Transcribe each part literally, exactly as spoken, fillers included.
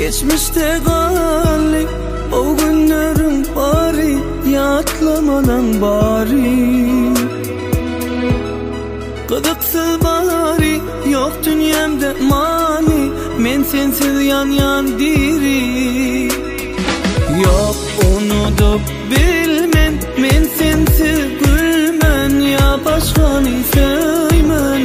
Geçmişte kalli o günlerim bari, yatlamadan bari. Gıdıksız bari, yok dünyamda mani, men sensiz yan yan diri. Yok unutup bilmen, men sensiz gülmen, ya başkanı sevmen.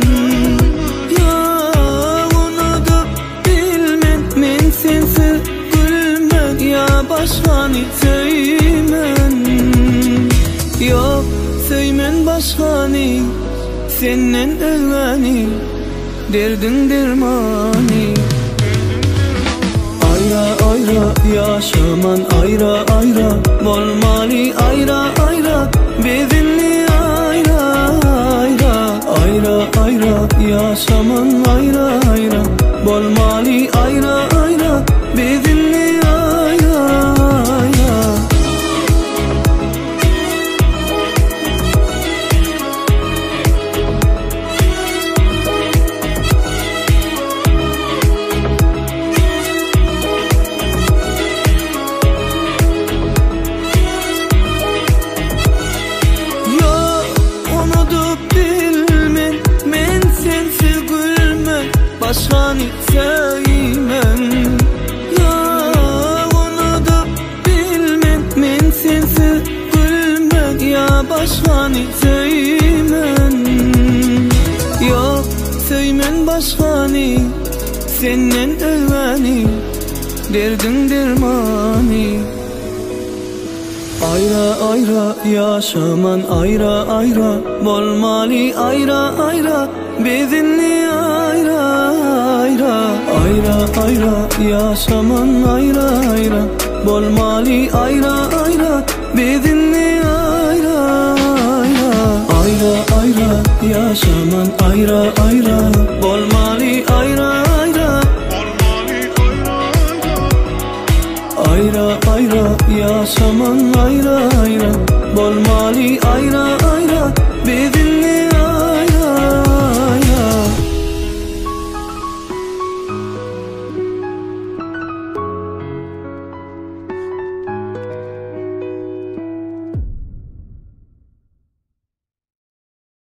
Yok unutup bilmen, men sensiz gülmen, ya başkanı sevmen. Yok sevmen başkanı, senden evveni, derdin dermani. Ayra ayra yaşaman, ayra ayra bolmaly, ayra ayra bezinli, ayra ayra. Ayra ayra yaşaman, ayra ayra bolmaly, ayra ayra bezinli, ayra ayra. Başkanı sevmen, ya unutup bilmen, men sensiz gülmen, ya başkanı sevmen. Yok sevmen başkanı, senden evveni, derdin dermani. Ayra ayra yaşaman, ayra ayra bolmaly, ayra ayra bezinli, ayra ayra. Ayra ayra yaşaman, ayra ayra bolmaly, ayra ayra bezinli, ayra ayra. Ayra ayra yaşaman, ayra ayra bolmaly, ayra ayra. Ayra ayra yaşaman, ayra ayra bolmaly, ayra